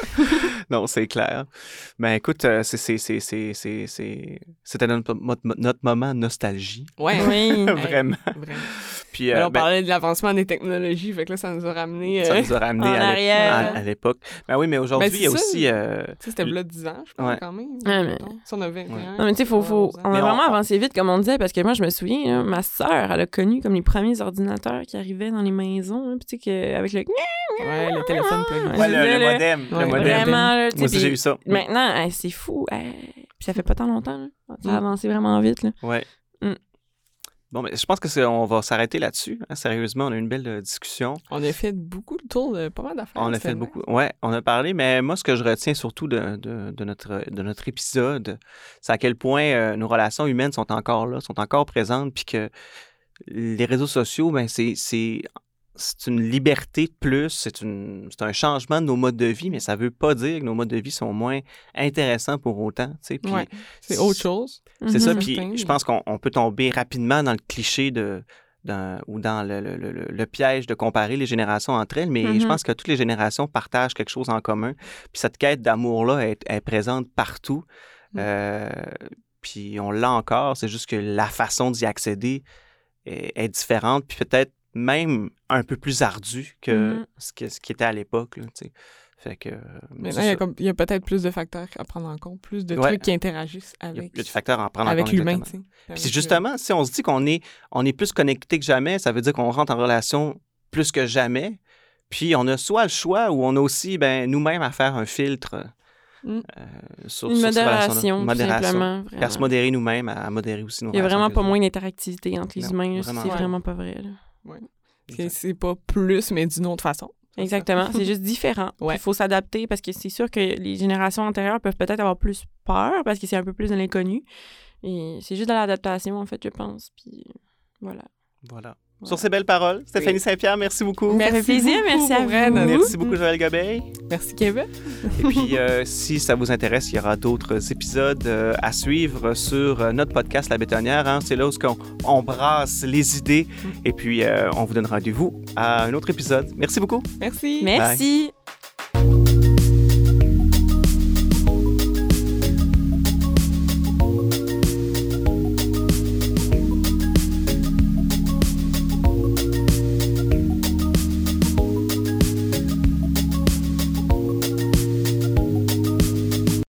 Non, c'est clair. Ben écoute, euh, c'est, c'est, c'est, c'est, c'est, c'est... c'était notre, notre moment nostalgie. Ouais. Oui. Vraiment. Vraiment. Puis, euh, Alors, on ben, parlait de l'avancement des technologies, fait que là, ça nous a ramené... ça euh, nous a ramené en à, l'é- arrière. à, à l'époque. Ben oui, mais aujourd'hui, Ben, il y a c'est ça. aussi... euh, Tu sais, c'était là dix ans, je pense, Ouais. quand même. Ouais, mais- Non, si on a vingt et un. Ouais. Non, mais tu sais, faut, faut... on Mais a on- vraiment avancé vite, comme on disait, parce que moi, je me souviens, là, ma sœur, elle a connu comme les premiers ordinateurs qui arrivaient dans les maisons, hein, puis tu sais, que- avec le... Ouais, le téléphone plug. Ouais, le, le disais, là, modem. Ouais, le modem. Vraiment, là, tu sais, Moi aussi, j'ai puis eu ça. Maintenant, hey, c'est fou. hey, Puis ça fait pas tant longtemps, là. Ça a Mm. avancé vraiment vite, là. Ouais. Mm. Bon, mais je pense que c'est, on va s'arrêter là-dessus. hein. Sérieusement, on a eu une belle euh, discussion. On a fait beaucoup le tour de pas mal d'affaires. On a fait finalement. beaucoup. Ouais, on a parlé, mais moi, ce que je retiens surtout de, de, de notre, de notre épisode, c'est à quel point euh, nos relations humaines sont encore là, sont encore présentes, puis que les réseaux sociaux, ben, c'est, c'est, c'est une liberté de plus, c'est, une, c'est un changement de nos modes de vie, mais ça veut pas dire que nos modes de vie sont moins intéressants pour autant. tu sais. Puis Ouais, c'est autre chose. C'est ça, Mhm. puis Certain. je pense qu'on on peut tomber rapidement dans le cliché de, dans- ou dans le, le- le- le- le piège de comparer les générations entre elles, mais Mhm. je pense que toutes les générations partagent quelque chose en commun. Puis cette quête d'amour-là est, est présente partout. Mm. Euh, puis on l'a encore, c'est juste que la façon d'y accéder est, est différente, puis peut-être même un peu plus ardue que Mhm. ce, que, ce qui était à l'époque. Là, tu sais. Fait que, euh, Maintenant, c'est il y a, ça. comme- il y a peut-être plus de facteurs à prendre en compte, plus de Ouais. trucs qui interagissent Il y a- avec, il y a des facteurs à en prendre en avec compte. l'humain. exactement. tu sais. Puis Avec, justement, si on se dit qu'on est, on est plus connecté que jamais, ça veut dire qu'on rentre en relation plus que jamais. Puis on a soit le choix ou on a aussi ben, nous-mêmes à faire un filtre Mm. euh, sur, Une sur ces relations-là. modération, Une tout modération. simplement. Puis à se vraiment. modérer nous-mêmes, à, à modérer aussi nos Il y a relations vraiment avec pas les moins d'interactivité entre les Non, humains. là. vraiment C'est pas. vraiment pas vrai. là. autres. C'est- C'est pas plus, mais d'une autre façon. Exactement. C'est juste différent. Ouais. Il faut s'adapter parce que c'est sûr que les générations antérieures peuvent peut-être avoir plus peur parce que c'est un peu plus de l'inconnu. Et c'est juste de l'adaptation, en fait, je pense. Puis voilà. Voilà. Voilà. Sur ces belles paroles, Stéphanie Saint-Pierre, merci beaucoup. Ça fait plaisir, beaucoup merci à pour vrai, vous. Nana. Merci beaucoup, Joël Gobeil. Merci, Kevin. Et puis, euh, si ça vous intéresse, il y aura d'autres épisodes euh, à suivre sur euh, notre podcast La Bétonnière. hein. C'est là où on, on brasse les idées. Et puis, euh, on vous donne rendez-vous à un autre épisode. Merci beaucoup. Merci. Merci.